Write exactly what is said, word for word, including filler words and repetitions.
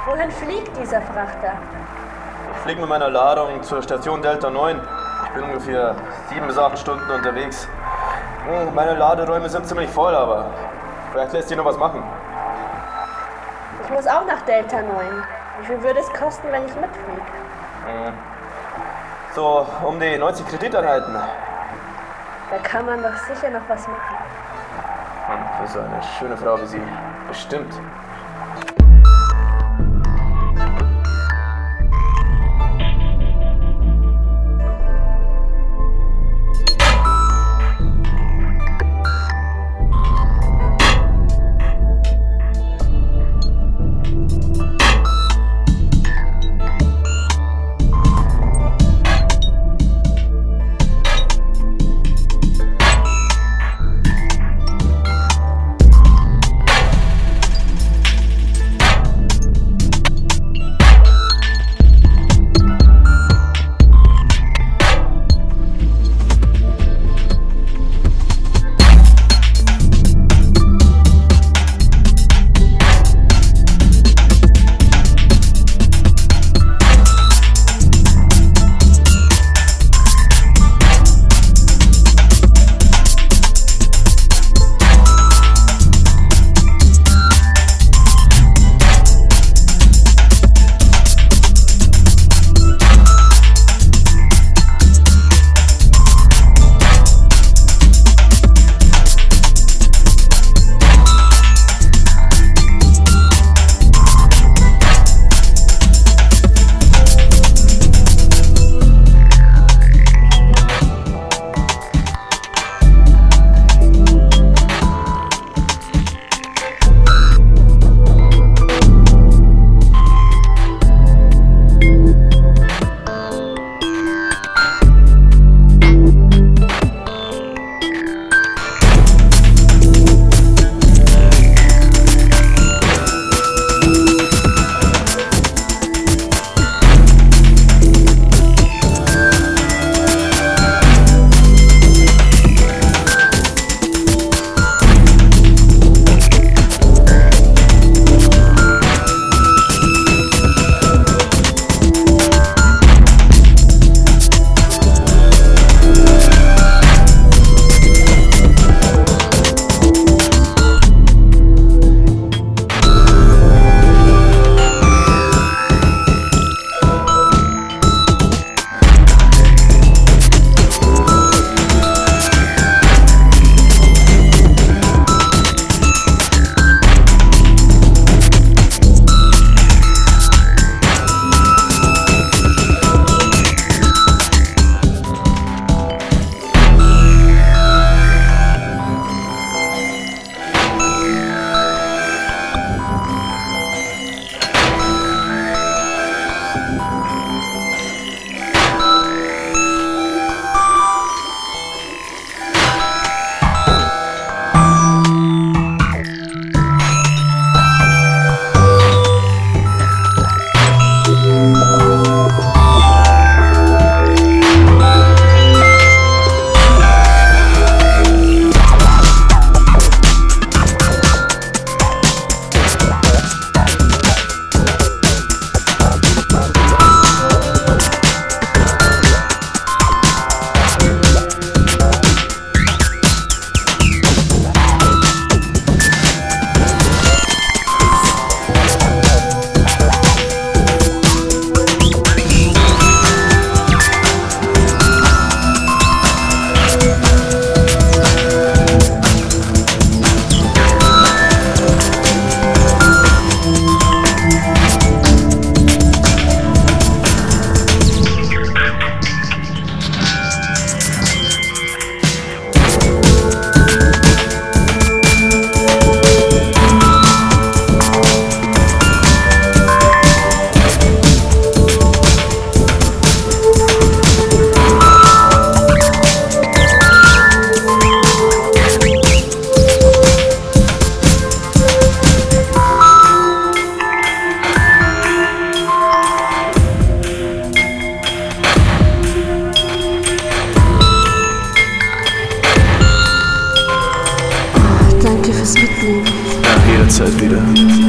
Wohin fliegt dieser Frachter? Ich fliege mit meiner Ladung zur Station Delta neun. Ich bin ungefähr sieben bis acht Stunden unterwegs. Meine Laderäume sind ziemlich voll, aber vielleicht lässt sich noch was machen. Ich muss auch nach Delta neun. Wie viel würde es kosten, wenn ich mitfliege? So, um die neunzig Krediteinheiten. Da kann man doch sicher noch was machen. Für so eine schöne Frau wie Sie. Bestimmt. Jederzeit wieder.